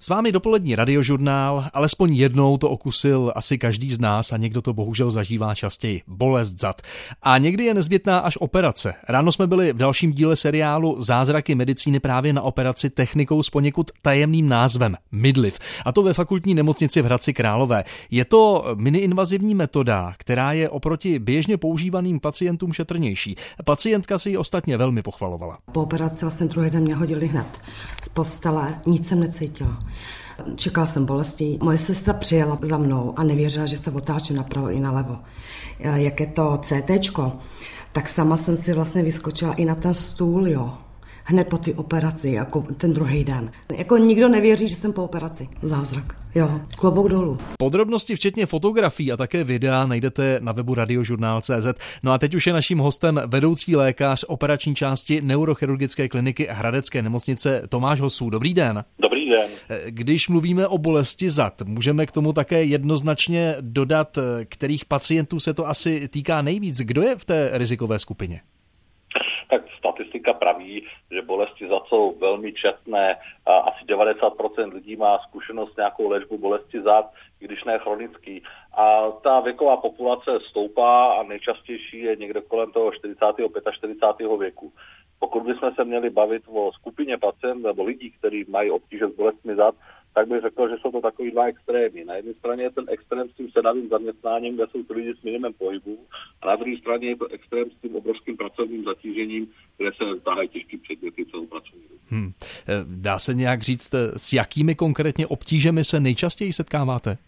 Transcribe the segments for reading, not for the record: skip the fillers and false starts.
S vámi dopolední Radiožurnál, alespoň jednou to okusil asi každý z nás a někdo to bohužel zažívá častěji. Bolest zad. A někdy je nezbytná až operace. Ráno jsme byli v dalším díle seriálu Zázraky medicíny právě na operaci technikou s poněkud tajemným názvem midlife. A to ve fakultní nemocnici v Hradci Králové. Je to miniinvazivní metoda, která je oproti běžně používaným pacientům šetrnější. Pacientka si ji ostatně velmi pochvalovala. Po operaci vlastně druhý den mě hodili hned z postele, nic jsem necítila. Čekala jsem bolesti. Moje sestra přijela za mnou a nevěřila, že se otáčím napravo i nalevo. Jak je to CTčko, tak sama jsem si vlastně vyskočila i na ten stůl, jo. Hned po té operaci, jako ten druhý den. Jako nikdo nevěří, že jsem po operaci. Zázrak. Jo, klobouk dolů. Podrobnosti včetně fotografií a také videa najdete na webu radiožurnál.cz. No a teď už je naším hostem vedoucí lékař operační části neurochirurgické kliniky Hradecké nemocnice Tomáš Hosů. Dobrý den. Dobrý den. Když mluvíme o bolesti zad, můžeme k tomu také jednoznačně dodat, kterých pacientů se to asi týká nejvíc. Kdo je v té rizikové skupině? Tak statistika praví, že bolesti zad jsou velmi četné. Asi 90% lidí má zkušenost s nějakou léčbou bolesti zad, když ne chronický. A ta věková populace stoupá a nejčastější je někde kolem toho 45. věku. Pokud bychom se měli bavit o skupině pacientů nebo lidí, kteří mají obtíže s bolestmi zad, tak bych řekl, že jsou to takový dva extrémy. Na jedné straně je ten extrém s tím sedavým zaměstnáním, kde jsou ty lidi s minimem pohybu, a na druhé straně je to extrém s tím obrovským pracovním zatížením, kde se tahají těžký předměty celou pracovní dobu. Dá se nějak říct, s jakými konkrétně obtížemi se nejčastěji setkáváte?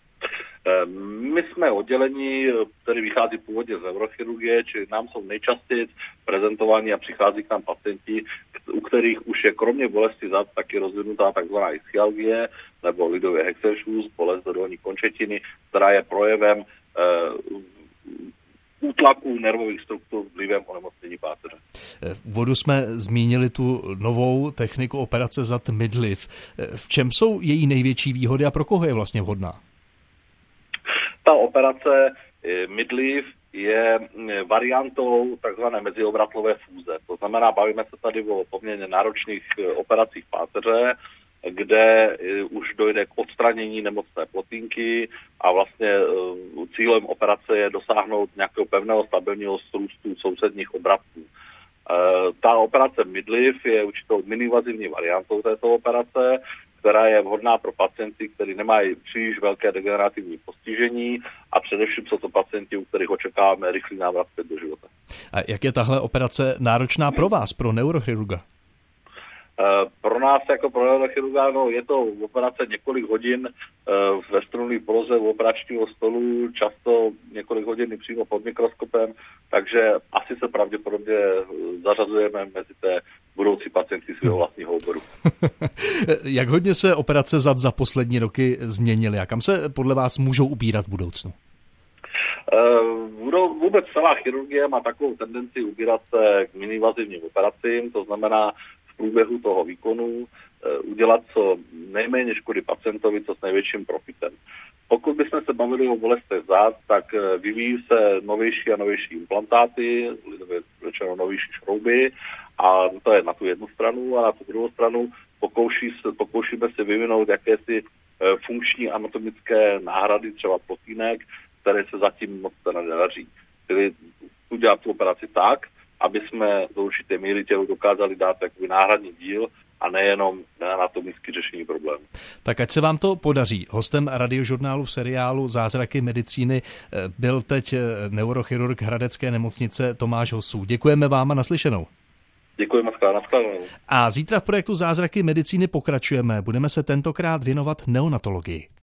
My jsme oddělení, který vychází původně z neurochirurgie, čili nám jsou nejčastěji prezentováni a přichází k nám pacienti, u kterých už je kromě bolesti zad taky rozvinutá takzvaná ischialgie nebo lidově Hexenschluss, bolest do dolní končetiny, která je projevem útlaku nervových struktur vlivem onemocnění páteře. V úvodu jsme zmínili tu novou techniku operace zad midlife. V čem jsou její největší výhody a pro koho je vlastně vhodná? Ta operace midlife je variantou takzvané meziobratlové fúze. To znamená, bavíme se tady o poměrně náročných operacích páteře, kde už dojde k odstranění nemocné plotínky a vlastně cílem operace je dosáhnout nějakého pevného stabilního zrůstu sousedních obratlů. Ta operace midlife je určitou miniinvazivní variantou této operace, která je vhodná pro pacienty, kteří nemají příliš velké degenerativní postižení a především jsou to pacienti, u kterých očekáváme rychlý návrat zpět do života. A jak je tahle operace náročná pro vás, pro neurochirurga? Pro nás jako pro neurochirurga je to operace několik hodin ve strunné poloze u operačního stolu, často několik hodin přímo pod mikroskopem, takže asi se pravděpodobně zařazujeme mezi té budoucí pacienty svého vlastního oboru. Jak hodně se operace zad za poslední roky změnily a kam se podle vás můžou ubírat v budoucnu? Vůbec celá chirurgie má takovou tendenci ubírat se k miniinvazivním operacím, to znamená v průběhu toho výkonu udělat co nejméně škody pacientovi, co s největším profitem. Pokud bychom se bavili o bolestech zad, tak vyvíjí se novější a novější implantáty, řečeno novější šrouby, a to je na tu jednu stranu, a na tu druhou stranu pokoušíme se vyvinout jakési funkční anatomické náhrady, třeba plotínek, které se zatím moc nedaří. Tedy udělat tu operaci tak, aby jsme do určité míry tělu dokázali dát takový náhradní díl a nejenom anatomické řešení problému. Tak ať se vám to podaří. Hostem Radiožurnálu v seriálu Zázraky medicíny byl teď neurochirurg Hradecké nemocnice Tomáš Hosů. Děkujeme vám a naslyšenou. Děkuji moc, nashledanou. A zítra v projektu Zázraky medicíny pokračujeme. Budeme se tentokrát věnovat neonatologii.